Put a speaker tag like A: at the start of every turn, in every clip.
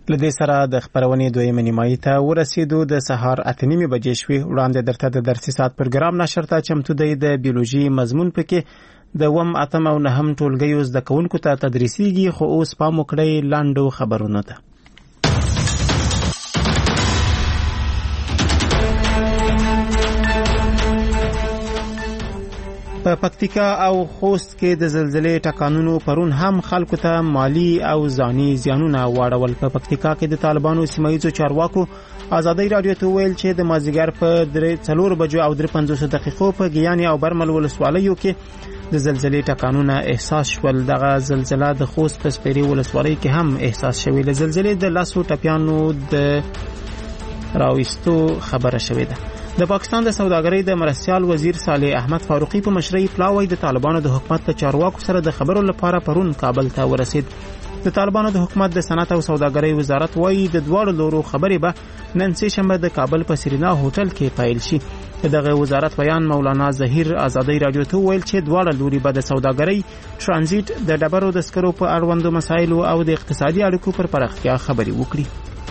A: لدې سره د خبرونې دویمه نیمایي ته ورسېدو. د سهار 8:30 بجې شوې. وړاندې درته د درسي ساعت پروګرام نشر ته چمتو دی. د بیولوژي مضمون پکې د 8 او 9 ټولګیو زده کوونکو ته تدریسیږي. خو اوس پام وکړئ لاندو خبرونو ته. په پکتیکا او خوست کې د زلزلې ټکانونو پرون هم خلکو ته مالی او ځاني زیانونه واړول. په پکتیکا کې د طالبانو سیمایي چارواکو آزادۍ رادیو ته ویل چې د مازیګر په 4 بجو او 53 دقیقو په ګیاني او برمل ولسوالیو کې د زلزلې ټکانونه احساس شول. دغه زلزلہ د خوست په سپیري ولسوالۍ کې هم احساس شوې. له زلزلې د لاسو ټپیانو د راويستو خبره شوې ده. د پاکستان د سوداګرۍ د مرستيال وزیر صالح احمد فاروقي په مشرۍ پلاوی د طالبانو د حکومت د چارواکو سره د خبرو لپاره پرون کابل ته ورسید. د طالبانو د حکومت د صنعت او سوداګرۍ وزارت وایي د دواړو لورو خبرې به نن سه شنبه د کابل په سرینا هوټل کې پیل شي. دغه وزارت بیان مولانا ظهیر آزادۍ رادیو ته ویل چې دواړه لوري به د سوداګرۍ، ترانزیت، د ډبرو د سکرو په اړوندو مسایلو او د اقتصادي اړیکو پر پراختیا خبرې وکړي.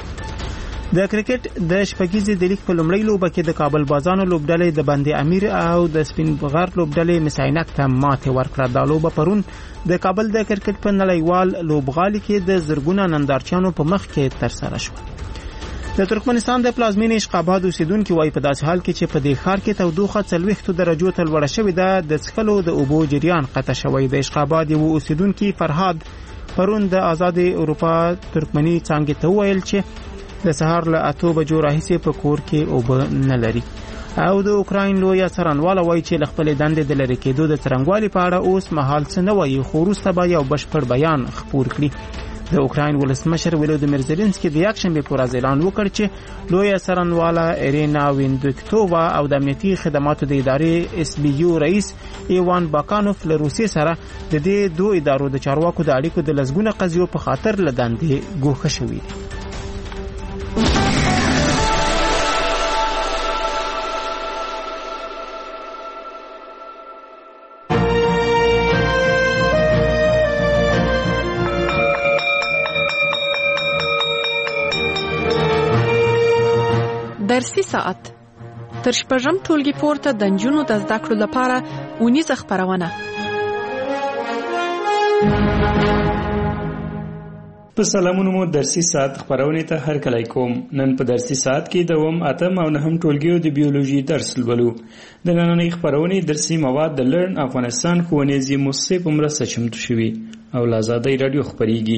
A: د کرکټ د شپږیزې د لیګ په لومړۍ لوبه کې د کابل بازانو لوبډلې د بندي امیر او د سپین بغار لوبډلې مساینک ته ماته ورکړه. د لوبه پرون د کابل د کرکټ په نړیوال لوبغالي کې د زرګونه نندارچیانو په مخ کې ترسره شو. د ترکمنستان د پلازمینې اشقاباد اوسیدونکو وايي په داسې حال کې چې په دې ښار کې تودوخه 40 درجو ته لوړه شوې ده، د څښلو د اوبو جریان قطع شوی. د اشقاباد یو اوسیدونکو فرهاد پرون د آزاد اروپا ترکمنی څنګه ته ویل چې د سهار له 8 بجو راهیسې په کور کې اوبه نه لري. او د اوکراین لوی څارنوال وایي چې له خپل دندې د لری کېدو د څرنګوالي په اړه اوس مهال څه نه وایي، خو وروسته به یو بشپړ بیان خپور کړي. د اوکراین ولسمشر ولودیمیر زيلنسکي د یکشنبه پر اعلان وکړ چې لوی څارنواله ایرینا ویندکتووا او د امنیتي خدماتو د ادارې SBU رئیس ایوان باکانوف له روسیې سره د دې دوه ادارو د چارواکو د اړیکو د لزګونه قضیو په خاطر لداندې ګوښه شوې.
B: درسي ساعت تر شپږم ټولګي پورته د نجونو د زده کړو لپاره اونیزه خبرونه.
C: په سلامونو مو درسي ساعت خبرونه ته هر کله کوم. نن په درسي ساعت کې د 8 او 9 ټولګیو د بیولوژي درس لولو. د نننۍ خبرونه درسي مواد د لرن افغانستان ښوونیزي مؤسسې په مرسته چمتو شوي او له آزادۍ رادیو خبريږي.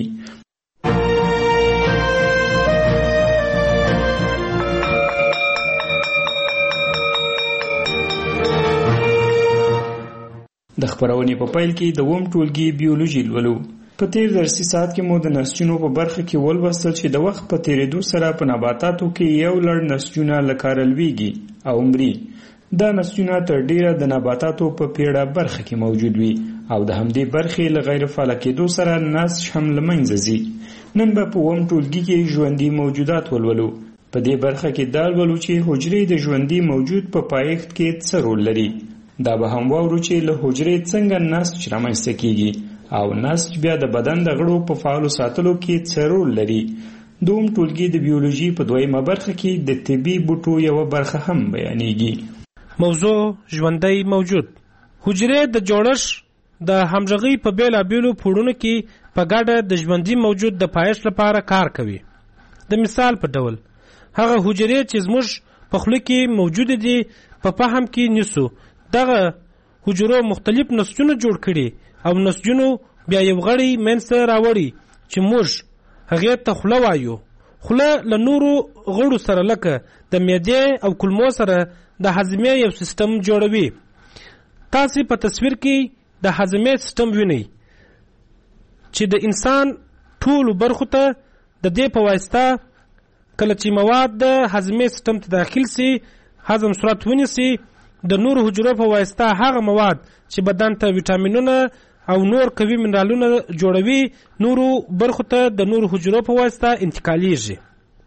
C: د خبرونې په پیل کې د ټولګي بیولوژي لولو. په تیر درسي ساعت کې مو د نسجونو په برخه کې ولوستل چې د وخت په تیریدو سره په نباتاتو کې یو لړ نسجونه لکارلويږي او مري. دا نسجونه تر ډیره د نباتاتو په پیړه برخه کې موجود وي او د همدې برخې له غیر فعال کېدو سره نسج هم له منځه ځي. نن به په ټولګي کې ژوندۍ موجودات ولولو. په دې برخه کې دا ولولو چې حجرې د ژوندۍ موجود په پایښت کې څه رول لري. دا به هم واورو چې له حجرې څنګه نسج رامنځته کیږي او نسج بیا د بدن د غړو په فعال ساتلو کې څه رول لري. دوم ټولګي د بیولوژي په دویمه برخه کې د طبي بوټو یو برخه هم بیانېږي.
D: موضوع ژوندۍ موجود. حجرې د جوړښت د همغږي په بیلابیلو پوړونو کې په ګډه د ژوندۍ موجود د پایښت لپاره کار کوي. د مثال په ډول هغه حجرې چې زموږ په خوله کې موجود دي په فهم کې نیسو. دغه حجرو مختلف نسجونه جوړ کړي او نسجونو بیا یو غړی منځته راوړي چې موږ هغه ته خوله وایو. خوله له نورو غړو سره لکه د معدې او کولمو سره د هضمي یو سیستم جوړوي. تاسو په تصویر کې د هضمي سیستم وینئ چې د انسان ټول برخو ته د دې په واسطه کله چې مواد د هضمي سیستم ته داخل سي هضم صورت ونیسي. د نور حجرو په واسطه هغه مواد چې بدن ته ویټامینونه او نور قوي منرالونه جوړوي نورو برخو ته د نور حجرو په واسطه انتقالیږي.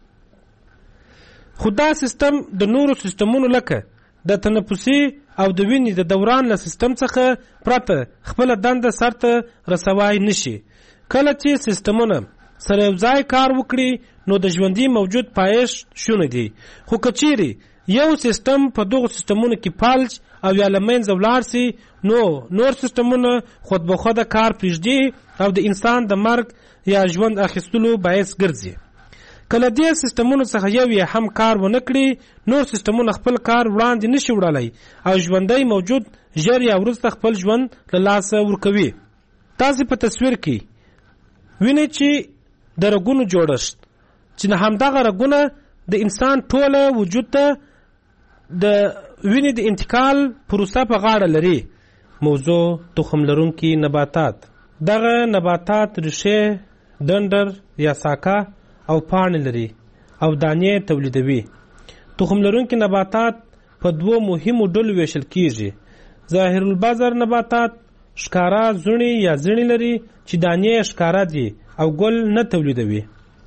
D: خو دا سیستم د نورو سیستمونو لکه د تنفسي او د وینې د دوران له سیستم څخه پرته خپل دنده سرته رسوای نشي. کله چې سیستمونه سره یو ځای کار وکړي نو د ژوندي موجود پایښت شونی دی. خو که چیرې یو سیستم په دغو سیستمونو کې فلج او یا له منځه ولاړ سي نو نور سیستمونه خود به خوده کار پرېږدي او د انسان د مرګ یا ژوند اخیستلو باعث ګرځي. کله دې سیستمونو څخه یو یې هم کار ونه کړي نور سیستمونه خپل کار وړاندې نشي وړلی او ژوندی موجود ژر یا وروسته خپل ژوند له لاسه ورکوي. تاسې په تصویر کې وینئ چې د رګونو جوړښت چې همدغه رګونه د انسان ټوله وجود ته د وینې د انتقال پروسه په غاړه لري. موضوع تخم لرونکي نباتات. دغه نباتات ریښې، ډنډر یا ساکه او پاڼې لري او دانې تولیدوي. تخم لرونکي نباتات په دوو مهمو ډلو ویشل کیږي. ظاهر البصر نباتات ښکارا زړي یا زړي لري چې دانې ښکارا دي او ګل نه تولیدوي.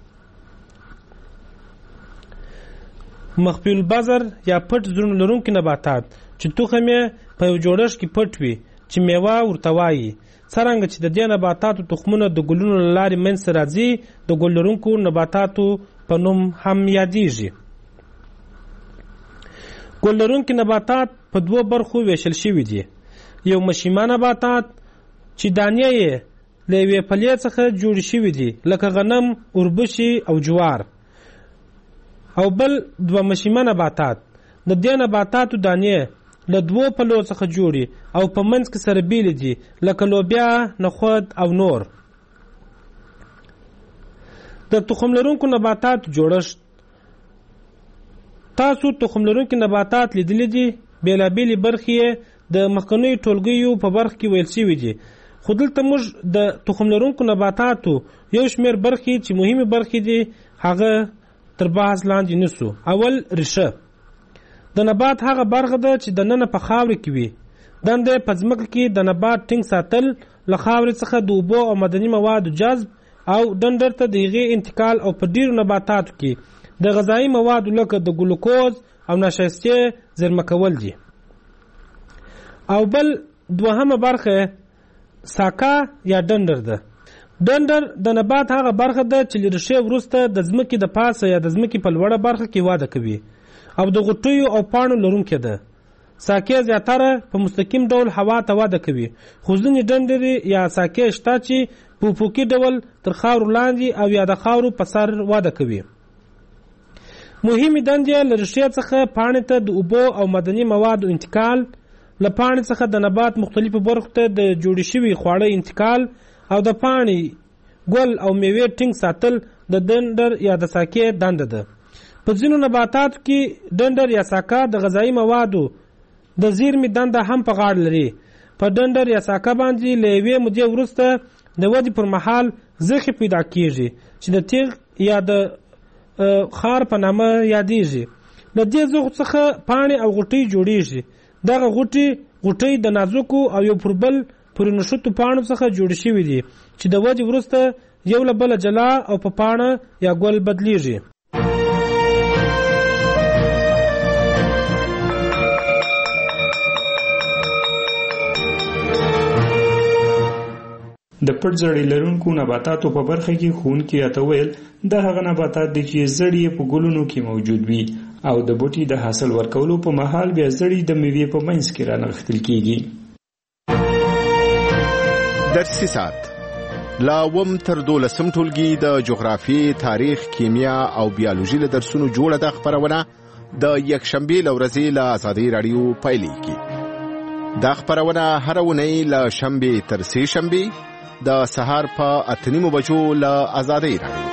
D: مخفي البصر یا پټ زړي لرونکي نباتات چې تخم یې په یو جوړښت کې پټ وي چې میوه ورته وایي. څرنګه چې د دې نباتاتو تخمونه د ګلونو له لارې منځته راځي د ګل لرونکو نباتاتو په نوم هم یادیږي. ګل لرونکي نباتات په دوو برخو ویشل شوي دي. یو مشیمه نباتات چې دانې یې له یوې پلې څخه جوړې شوي دي لکه غنم، اوربشي او جوار. او بل دوه مشیمه نباتات د دې نباتاتو دانې له دوو پلو څخه جوړي او په منځ کې سره بیلې دي لکه لوبیا، نخود او نور. د تخم لرونکو نباتاتو جوړښت. تاسو تخم لرونکي نباتات لیدلی دي. بېلابېلې برخې یې د مخکنیو ټولګیو په برخه کې ویل شوي دي. خو دلته موږ د تخم لرونکو نباتاتو یو شمېر برخې چې مهمې برخې دي هغه تر بحث لاندې نیسو. اول، ریښه. د نبات هغه برخه ده چې دننه په خاورې کې وي. دنده په ځمکه کې د نبات ټینګ ساتل، له خاورې څخه د اوبو او معدني موادو جذب او ډنډر ته د هغې انتقال او په ډیرو نباتاتو کې د غذایي موادو لکه د ګلوکوز او نشایستې زیرمه کول دي. او بل دوهمه برخه ساکه یا ډنډر ده. ډنډر د نبات هغه برخه ده چې له ریښې وروسته د ځمکې د پاسه یا د ځمکې په لوړه برخه کې وده کوي او د غوټیو او پاڼو لرونکې ده. ساکې زیاتره په مستقیم ډول هوا ته وده کوي، خو ځینې ډنډرې یا ساکې شته چې په افقي ډول تر خاورو لاندې او یا د خاورو په سر وده کوي. مهمې دندې له ریښې څخه پاڼې ته د اوبو او معدني موادو انتقال، له پاڼې څخه د نبات مختلفو برخو ته د جوړې شوي خواړه انتقال او د پاڼې، ګل او میوې ټینګ ساتل د ډنډر یا د ساکې دنده ده. په ځینو نباتاتو کې ډنډر یا ساکه د غذایي موادو د زیرمې دنده هم په غاړه لري. په ډنډر یا ساکه باندې له یوې مودې وروسته د ودې پر مهال زخې پیدا کیږي چې د تیغ یا د خار په نامه یادیږي. له دې زخو څخه پاڼې او غوټۍ جوړیږي. دغه غوټۍ د نازکو او یو پر بل پورې نښتو پاڼو څخه جوړې شوي دي چې د ودې وروسته یو له بله جلا او په پاڼه یا ګل بدلیږي.
C: د پټ زړی لرونکو نباتاتو په برخه کې ښوونکي راته ویل دا هغه نباتات دي چې زړی په ګلونو کې موجود وي او د بوټي د حاصل ورکولو په مهال بیا زړی د میوې په منځ کې رانغښتل کیږي.
E: درسي ساعت لا وم تر 12 ټولګي د جغرافي، تاریخ، کیمیا او بیولوژي له درسونو جوړه د خبرونه د یکشنبه لورځي له آزادۍ رادیو پایلیږي. دا خبرونه هر ونی له شنبه تر سه شنبه د سهار په 8:30 بجو له آزادۍ رادیو.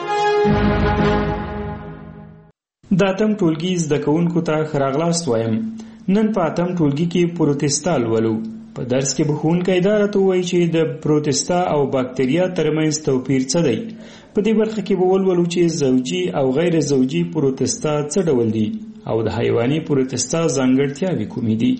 C: د اتم ټولګي زده کوونکو ته ښه راغلاست وایم. نن په اتم ټولګي کې پروتستا لولو. په درس کې به ښوونکی دا راته ووایي چې د پروتستا او باکتریا ترمنځ توپیر څه دی. په دې برخه کې به ولولو چې زوجي او غیر زوجي پروتستا څه ډول دي او د حیواني پروتستا ځانګړتیاوې کومې دي.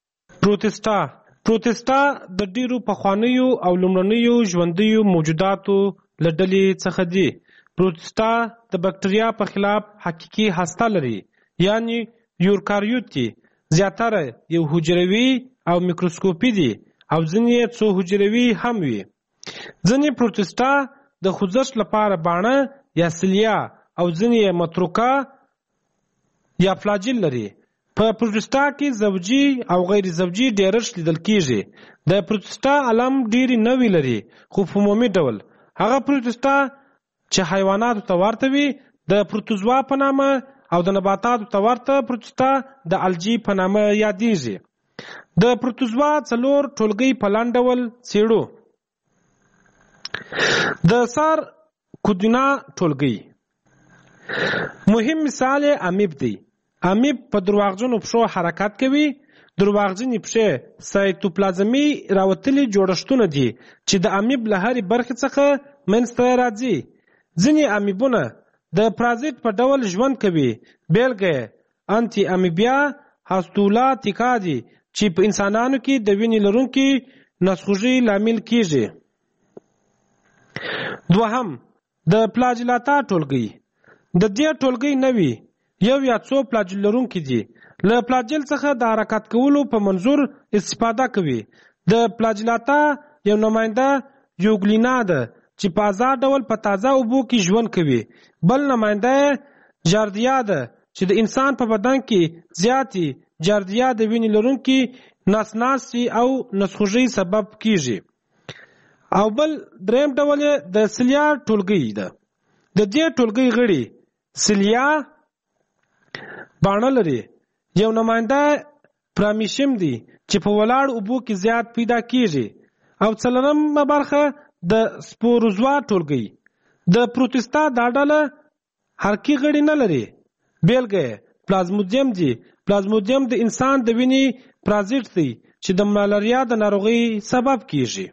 C: پروتستا د ډیرو پخوانیو او لومړنیو ژوندیو موجوداتو له ډلې څخه دي. پروتستا د بکټریا په خلاف حقیقي هسته لري، یعنی یوکاریوت دي. زیاتره یو حجروي او میکروسکوپي دي او ځینې څو حجروي هم وي. ځینې پروتستا
D: د خوځښت لپاره باڼه یا سلیا او ځینې متروکه یا فلاجیل لري. په پروسټا کې زوجي او غیر زوجي ډیرښت لیدل کیږي. د پروسټا علم ډیری نوی لري خو په عمومي ډول هغه پروسټا چې حیواناتو ته ورته وي د پروتوزوا په نامه او د نباتاتو ته ورته پروسټا د الجی په نامه یادیږي. د پروتوزوا 4 ټولګي په لاندې ډول څېړو. د سار کودینا ټولګي مهم مثال امیب دی. امیب په درواغجنو پښو حرکت کوي. درواغجنې پښې سایتوپلازمي راوتلي جوړښتونه دي چې د امیب له هرې برخې څخه منځته راځي. ځینې امیبونه د پرازیت په ډول ژوند کوي. بیلګه انټي امیبیا هاستولاتیکا دي چې په انسانانو کې د وینې لرونکي نسخوږي لامل کیږي. دوهم د پلاجلاتا ټولګي. د دې ټولګي نوي یو یا څو پلاجل لرونکي دي. له پلاجل څخه د حرکت کولو په منظور استفاده کوي. د پلاجلاتا یو نماینده یوګلینا ده چې په آزاد ډول په تازه اوبو کې ژوند کوي. بل نماینده جاردیا ده چې د انسان په بدن کې زیاتې جاردیا د وینې لرونکي نسناسي او نسخوږي سبب کیږي. او بل دریم ډول د سلیا ټولګي ده. د دې ټولګي غړي سلیا باڼه لري. یو نماینده پرامیشم دی چې په ولاړ اوبو کې زیات پیدا کیږي. او څلورمه برخه د سپوروزوا ټولګي. د پروتستا دا ډله حرکي غړي نه لري. بیلګه پلازمودیم دی. پلازمودیم د انسان د وینې پرازیت دی چې د ملاریا د ناروغۍ سبب کیږي.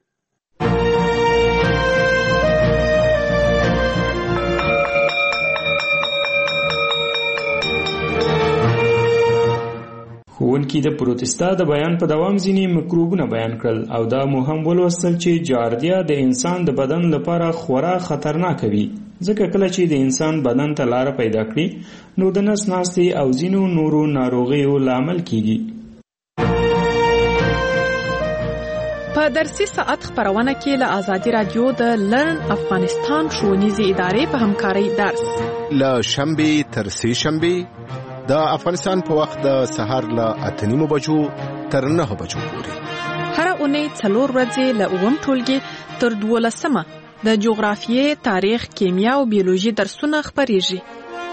C: ښوونکي د پروتستا د بیان په دوام ځینې مکروبونه بیان کړل او دا مو هم ولوستل چې جاردیا د انسان د بدن لپاره خورا خطرناک وي ځکه کله چې د انسان بدن ته لاره پیدا کړي نو د نس ناستې او ځینو نورو ناروغیو لامل کیږي.
B: په درسي ساعت خبرونه کې له آزادي رادیو د لرن افغانستان ښوونیزې ادارې په همکارۍ درس
E: له شنبې تر سې شنبې د افغانستان په وخت د سهار له 8:30 بجو تر 9 بجو پورې.
B: هر اونۍ 4 ورځې له 9 ټولګي تر 12 د جغرافیې، تاریخ، کیمیا او بیولوژي درسونه خبرېږي.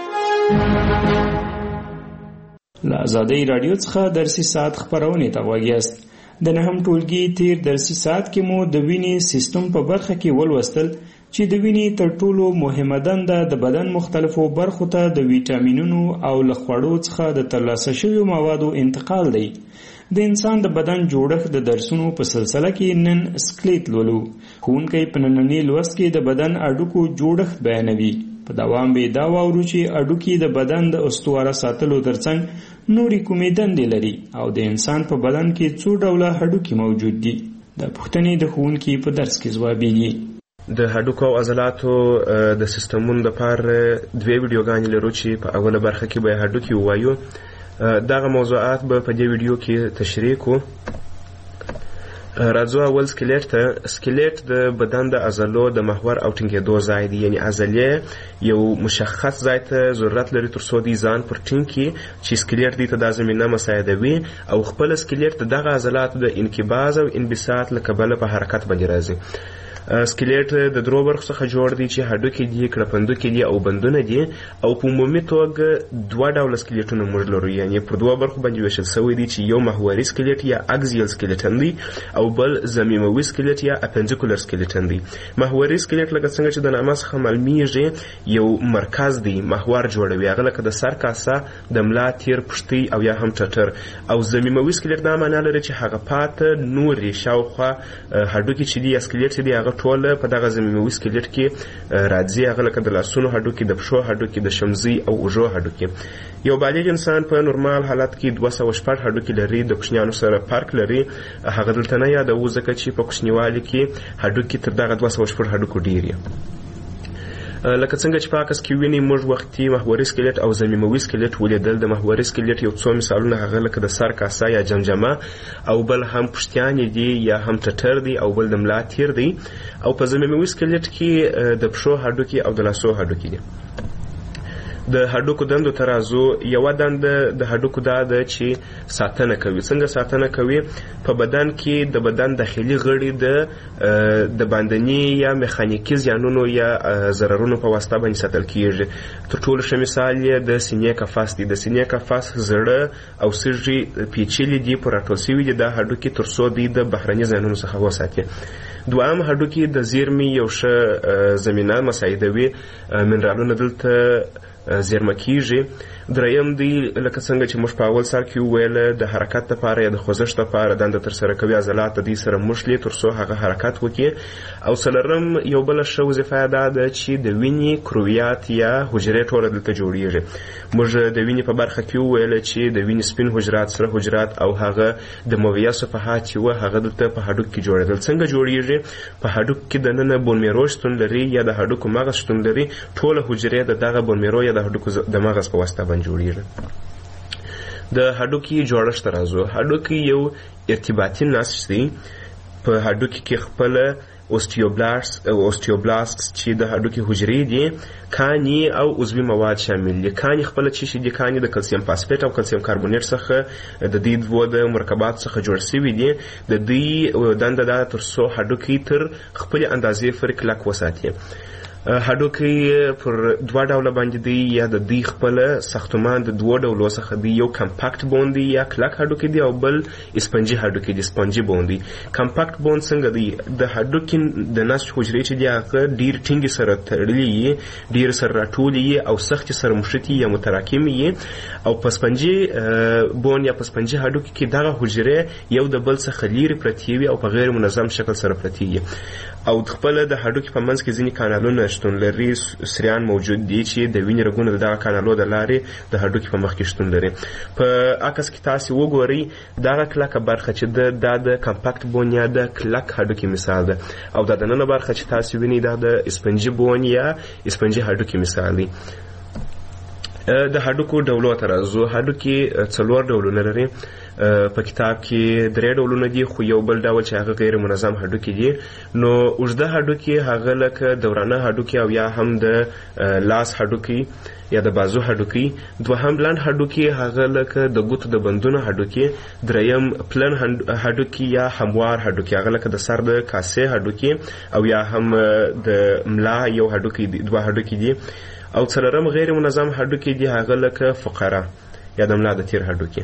C: له آزادۍ رادیو څخه درسي ساعت خبرونه ته غوږ یاست. د 9 ټولګي تیر درسي ساعت کې مو د وینې سیستم په برخه کې ولوستل چې د وینې تر ټولو مهمه دنده د بدن مختلفو برخو ته د ویټامینونو او له خوړو څخه د ترلاسه شویو موادو انتقال دی. د انسان د بدن جوړښت د درسونو په سلسله کې نن سکلیټ لولو. ښوونکی په ننني لوست کې د بدن اډوکو جوړښت بیانوي. په دوام به دا واورو چې اډوکي د بدن د استواره ساتلو ترڅنګ نورې کومې دندې لري او د انسان په بدن کې څو ډوله هډوکي موجود دي. د پوښتنې د ښوونکي په درس کې ځوابیږي.
F: د هډوکو او عضلاتو د سیستمونو لپاره دوه ویډیوګانې لرو چې په اوله برخه کې به هډوکي ووایو. دغه موضوعات به په دې ویډیو کې تشریح کوو. راځو اول سکلیټ ته. سکلیټ د بدن د عضلو د محور او ټینګېدو ځای دی، یعنی عضلې یو مشخص ځای ته ضرورت لري تر څو دی ځان پر ټینګ کړي چې سکلیټ دې ته دا زمینه مساعدوي او خپل سکلیټ د دغه عضلاتو د انقباض او انبساط له کبله په حرکت باندې راځي. سکلیټ د درو برخو څخه جوړ دی چې هډوکي دي، کړپندوکي دي او بندونه دي. او په عمومي توګه دوه ډوله سکلیټونه موږ لرو، یعنی پر دوه برخو باندې ویشل شوی دی چې یو محوري سکلیټ یا اکزیل سکلیټن دی او بل ضمیموي سکلیټ یا اپنډیکولر سکلیټن دی. محوري سکلیټ لکه څنګه چې د نامه څخه معلومیږي یو مرکز دی، محور جوړوي، هغه لکه د سر کاسه، د ملا تیر، پښتۍ او یا هم ټټر. او ضمیموي سکلیټ دا معنی لري چې هغه پاته نورې شاوخوا هډوکي چې دي یا سکلیټ چې دی هغه ټول په دغه ضمیموي سکلیټ کې راځي، هغه لکه د لاسونو هډوکي، د پښو هډوکي، د شمزۍ او اوږو هډوکي. یو بالغ انسان په نورمال حالت کې 206 هډوکي لري، د کوچنیانو سره فرق لري. هغه دلته نه یادوو ځکه چې په کوچنیوالي کې هډوکي تر دغه 206 هډوکو ډېر. لکه څنګه چې په عکس کې ویني موږ وختي محوري سکلیټ او ضمیموي سکلیټ ولیدل. د محوري سکلیټ یو څو مثالونه هغه لکه د سر کاسه یا جمجمه او بل هم پشتیانې دي یا هم ټټر دی او بل د ملا تیر دی. او په ضمیموي سکلیټ کې د پښو هډوکي او د لاسو هډوکي دي. د هډوکو دندو ترازو یو دنده د هډوکو دا ده چې ساتنه کوي. څنګه ساتنه کوي؟ په بدن کې د بدن داخلي غړي د باندني یا میخانیکي زیانونو یا ضررونو په واسطه باندې ساتل کیږي. تر ټولو ښه مثال یې د سینې قفس دی. د سینې قفس زړه او سږي پیچلي دي پر راټول شوي دي دا هډوکي تر څو دوی د بهرني زیانونو څخه وساتي. دوام هډوکي د زیرمې یو ښه زمینه مساعدوي. منرالونه دلته زیرمه کیږي. دریم دی لکه څنګه چې موږ په اول سر کې وویل د حرکت لپاره یا د خوځښت لپاره دنده ترسره کوي. عضلات د دې سره مښلي تر څو هغه حرکت وکړي. او څلورم یو بله ښه وظیفه دا ده چې د وینې کرویات یا حجرې ټوله دلته جوړیږي. موږ د وینې په برخه کې وویل چې د وینې سپین حجرات، سره حجرات او هغه د مویه صفحات چې وه هغه دلته په هډوک کې جوړېدل. څنګه جوړیږي؟ په هډوک کې دننه بون میرو شتون لري یا د هډوکو مغز شتون لري. ټوله حجرې د دغه بون میرو یا د هډوکو د مغز په واسطه جوړیږي. د هډوکي جوړښت راځو. هډوکي یو ارتباطي نسج دی. په هډوکي کې خپل اوستیوبلاست چې د هډوکي حجرې دي، کاني او عضوي مواد شامل دي. کاني خپل چې شي دي، کاني د کلسیم فاسفیټ او کلسیم کاربونیټ څخه د دې دوه د مرکبات څخه جوړ شوي دي. د دې دنده دا تر څو هډوکي تر خپل اندازې پورې کلک وساتي. هډوکي پر دوه ډوله باندې دی یا د دوی خپل ساختمان د دوه ډولو څخه دی. یو کمپاکټ بون دی یا کلک هډوکي دی او بل اسپنجي هډوکي دی، سپنجي بون دی. کمپاکټ بون څنګه دی؟ د هډوکي د نسج حجرې چې دی هغه ډیر ټینګې سره تړلې وي، ډیر سره راټولې وي او سخت سره مشتي یا متراکمې وي. او په سپنجي بون یا په سپنجي هډوکي کې دغه حجرې یو د بل څخه لیرې پرتې وي او په غیر منظم شکل سره پرتې وي. او خپل د هډوکي په منځ کې ځینې کانالونه شتون لري، سریان موجود دي چې د وینې رګونو د دغه کانالو د لارې د هډوکي په مخ کې شتون لري. په عکس کې تاسې وګورئ دغه کلکه برخه چې دا د کمپاکټ بون یا د کلک هډوکي مثال ده. او دا دننه برخه چې تاسې وینئ دا د اسپنجي بون یا اسپنجي هډوکي مثال دی. د هډوکو ډولو ته راځو. هډوکي 4 ډولونه لري. په کتاب کې 3 ډولونه دي، خو یو بل ډول چې هغه غیر منظم هډوکي دي. نو اوږده هډوکي هغه لکه دورانه هډوکي او یا هم د لاس هډوکي یا د بازو هډوکي. دوهم لنډ هډوکي هغه لکه د ګوتو د بندونو هډوکي. دریم پلن هډوکي یا هموار هډوکي هغه لکه د سر د کاسې هډوکي او یا هم د ملا یو هډوکي دي، 2 هډوکي دي. او څلورم غیر منظم هډوکي دي هغه لکه فقره یا د ملا د تیر هډوکي.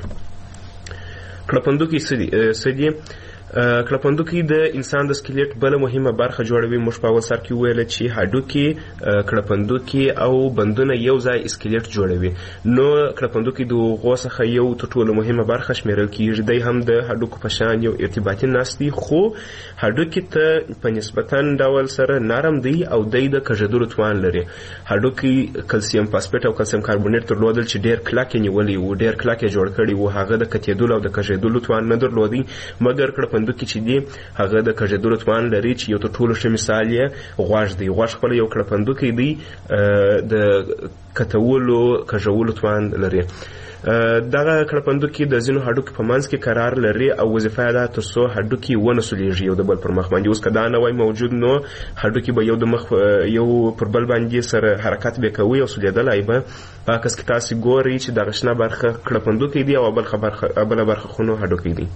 F: کړپندوکي څه دي؟ کړپندوکي د انسان د سکلیټ بله مهمه برخه جوړوي. موږ په اول سر کې وویل چې هډوکي، کړپندوکي او بندونه یو ځای سکلیټ جوړوي. نو کړپندوکي د هغو څخه یو تر ټولو مهمه برخه شمیرل کیږي. دی هم د هډوکو په شان یو ارتباطي نسج دی، خو هډوکي ته په نسبتا ډول سره نرم دی او دی د کږېدلو توان لري. هډوکي کلسیم فاسفیټ او کلسیم کاربونیټ درلودل چې ډیر کلک یې نیولی و، ډیر کلک یې جوړ کړی و. هغه د کتېدلو او د کږېدلو توان نه درلودی، مګر کړپندوکي چې دی هغه د کږېدلو توان لري چې یو تر ټولو ښه مثال یې غوږ دی. غوږ خپل یو کړپندوکی دی، د کتولو کږولو توان لري. دغه کړپندوکي د ځینو هډوکي په منځ کې قرار لري او وظیفه یې ده تر څو هډوکي ونه سولیږي یو د بل پر مخ باندې. اوس که دا نه وای موجود نو هډوکي به یو د مخ یو پر بل باندې سره حرکت به کوي او سولیدلی به. په عکس کې تاسې ګورئ چې دغه شنه برخه کړپندوکی دی او بله برخه خو نو هډوکي دی.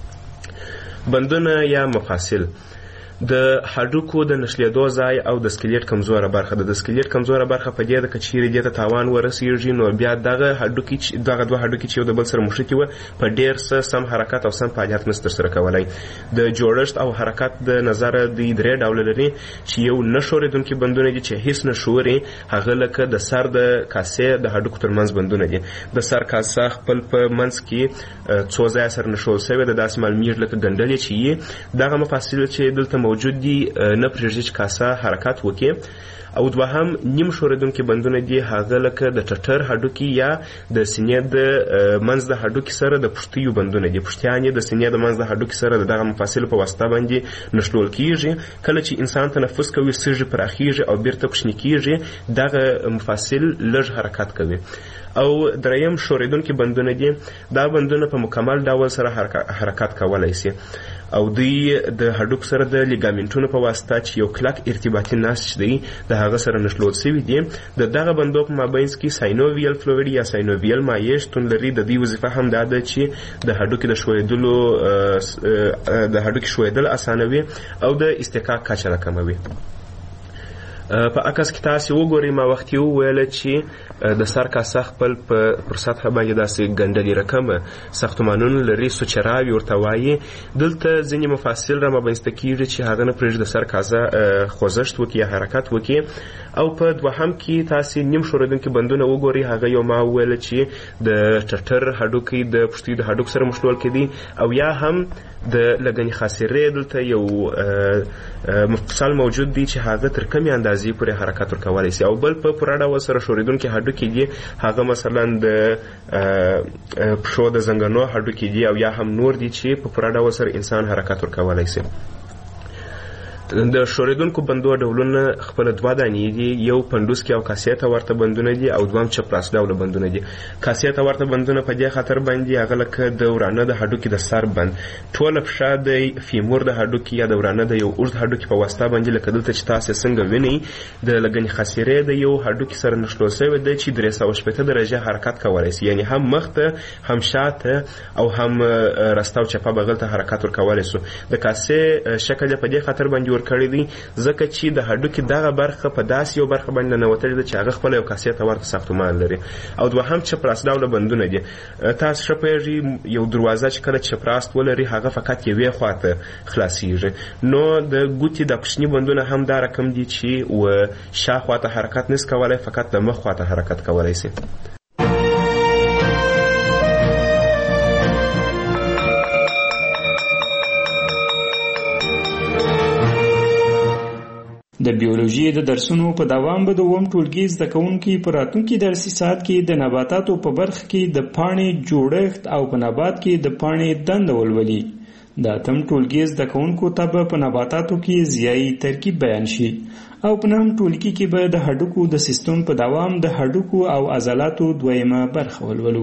F: بندونه یا مفاصل د هډوکو د نښلېدو ځای او د سکلیټ کمزوره برخه ده. د سکلیټ کمزوره برخه په دې ده که چیرې دې ته تاوان ورسېږي نو بیا دغه دوه هډوکي چې یو د بل سره مښتي وه په ډېر څه سم حرکت او سم فعالیت نشي ترسره کولی. د جوړښت او حرکت د نظره دوی 3 ډوله لري چې یو نه ښورېدونکي بندونه دي چې هیڅ نه ښوري. هغه لکه د سر د کاسې د هډوکو ترمنځ بندونه دي. د سر کاسه خپل په منځ کې څو ځایه سره نښول شوې ده، داسې معلومیږي لکه ګنډلې چې یي. دغه مفاصل چې دلته موجود دي نه پرېږدي چې کاسه حرکت وکړي. او دوهم نیم ښورېدونکي بندونه دي هغه لکه د ټټر هډوکي یا د سینې د منځ د هډوکي سره د پښتیو بندونه دي. پښتیان یې د سینې د منځ د هډوکي سره د دغه مفاصلو په واسطه باندې نښلول کیږي. کله چې انسان تنفس کوي سږي پراخیږي او بیرته کوچني کیږي، دغه مفاصل لږ حرکت کوي. او دریم ښورېدونکي بندونه دي، دا بندونه په مکمل ډول سره حرکت کولی شي او دوی د هډوک سره د لیګامنټونو په واسطه چې یو کلک ارتباطي نسج دی د هغه سره نښلول شوي دي. د دغه بندو په مابینځ کې ساینوویل فلویډ یا ساینوویل مایع شتون لري. د دې وظیفه هم دا ده چې د هډوکي د هډوکي ښویېدل اسانوي او د استحقاق کچه راکموي. په عکس کې تاسې وګورئ، ما وختي وویله چې د سر کاسه خپل پر سطحه باندې داسې ګنډلې رقمه ساختمانونه لري، سوچراوي ورته وایي. دلته ځینې مفاصل را مابینځته کېږي چې هغه نه پرېږدي د سر کاسه خوځښت وکړي یا حرکت وکړي. او په دوهم کې تاسې نیم ښورېدونکي بندونه وګورئ، هغه یو ما وویله چې د ټټر هډوکي د پښتیو د هډوک سره مښلول کېدي، او یا هم د لګنې خاصرې دلته یو مفصل موجود دی چې هغه تر کمې اندازې پورې حرکت ورکولی شي. او بل په پوره ډول سره ښورېدونکي هډوکي دي، هغه مثلا د پښو د زنګنو هډوکي دي، او یا هم نور دي چې په پوره ډول سره انسان حرکت ورکولی شي. د ښورېدونکو بندو ډولونه خپله دوه دانې دي، یو پنډوسکي او کاسې ته ورته بندونه دي، او دوهم چپراس ډوله بندونه دي. کاسې ته ورته بندونه په دې خاطر باندې هغه لکه د ورانه د هډوکي د سر بند، ټوله پښه د فیمور د هډوکي یا د ورانه د یو اوږد هډوکي په واسطه باندې لکه دلته چې تاسې څنګه وینئ د لګنې خاصرې د یو هډوکي سره نښلول شوی دی چې 360 درجه حرکت کولی شي، یعنی هم مخته هم شاته او هم راسته او چپه بغل ته حرکت ورکولی شو. د کاسې شکل په دې خاطر باندې ورکړی دی ځکه چې د هډوکي دغه برخه په داسې یو برخه باندې ننوتلې ده چې هغه خپله یو کاسې ته ورته ساختمان لري. او دوهم چپراس ډوله بندونه دي. تاسو ښه پوهېږئ یو دروازه چې کله چپراست ولري هغه فقط یوې خواته خلاصیږي، نو د ګوتې د کوچني بندونه هم دا رقم دي چې شا خواته حرکت نشي کولی، فقط د مخ خواته حرکت کولی شي.
C: د بیولوژي د درسونو په دوام به د اووم ټولګي زده کوونکي په راتلونکي درسي ساعت کې د نباتاتو په برخه کې د پاڼې جوړښت او په نبات کې د پاڼې دنده ولولي. د اتم ټولګي زده کوونکو ته به په نباتاتو کې ضیایي ترکیب بیان شي، او په نهم ټولګي کې به د هډوکو د سیستم په دوام د هډوکو او عضلاتو دویمه برخه ولولو.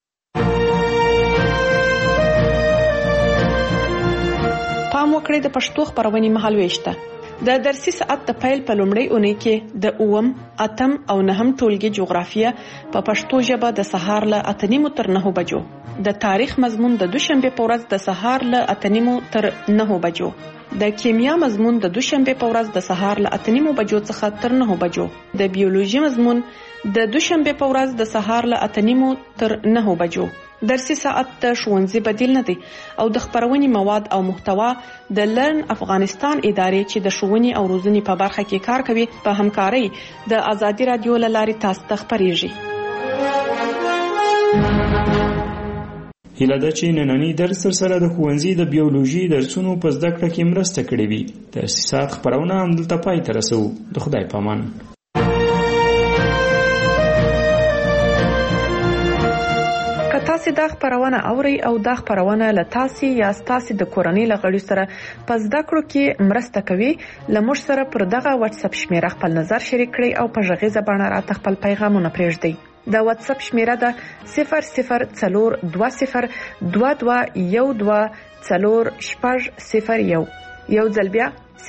B: پام وکړئ، د پښتو خپرونې مهالوېش ته د درسي ساعت د پیل په لومړۍ اونۍ کې د اووم، اتم او نهم ټولګي جغرافیه په پښتو ژبه د سهار له 8:30 تر 9 بجو، د تاریخ مضمون د دوشنبه په ورځ د سهار له 8:30 تر 9 بجو، د کیمیا مضمون د دوشنبه په ورځ د سهار له 8:30 بجو څخه تر 9 بجو، د بیولوژي مضمون د دوشنبه په ورځ د سهار له 8:30 تر 9 بجو. درسي ساعت د ښوونځي بدیل نه دی او د خپرونې مواد او محتوا د لرن افغانستان ادارې چې د ښوونې او روزنې په برخه کې کار کوي په همکارۍ د ازادي رادیو له لارې تاسو ته خپریږي.
C: هیله ده چې نننی درس سره د ښوونځي د بیولوژي درسونو په زده کړه کې مرسته کړې وي. درسي ساعت خپرونه همدلته پای ته رسوو. د خدای په امان.
B: تاسو دا خبرونه اوري او دا خبرونه له تاسو یا تاسو د کورنۍ لغړی سره په زده کړو کې مرسته کوي. لمر سره پر دغه واتس اپ شمیره خپل نظر شریک کړئ او په ژغیزه باندې راته خپل پیغامونه پرېږدئ. د واتس اپ شمیره ده 004212124001. یو ځل بیا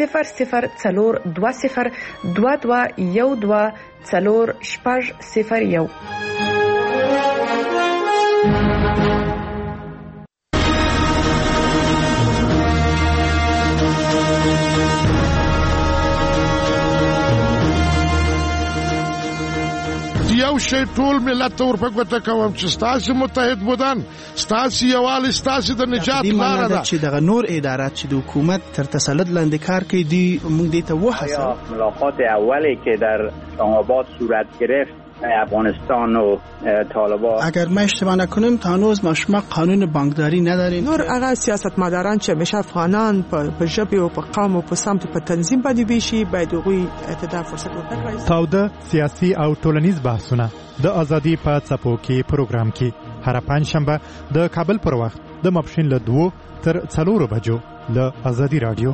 B: 004212124001.
G: یو شی ټول ملت ته ورپکوته کوم چې ستاسو متحد بودن، ستاسو یووالی، ستاسو د نجات لاره ده.
H: چې دغه نور ادارات چې د حکومت تر تسلط لاندې کار کوي، موږ دې ته وحسن.
I: ملاقات اولی که در اسلام آباد صورت گرفت افغانستان و طالبان.
H: اگر ما اشتباه نکنیم تا هنوز ما شما قانون بانکداری نداریم.
J: نور هغه سیاستمداران چې همیشه افغانان په ژبه او په قوم او په سمت په تنظیم باندې بيشي باید هغوی اعتدال فرصت ورکړي.
K: تاوده سیاسي او ټولنیز بحثونه د ازادي په څپو کې پروګرام کې هر پنځشنبه د کابل پر وخت د ماپښین له 2 تر 4 بجو له ازادي رادیو.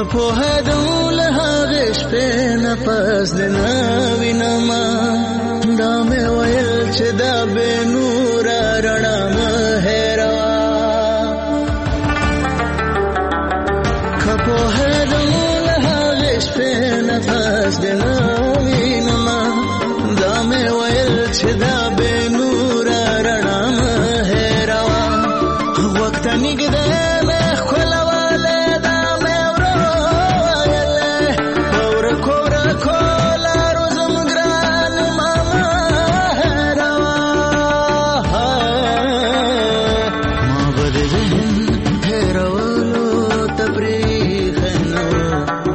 L: په هدول هغه شپې نه پس د نوینما دا مې ویل چې دا به نور رڼا مه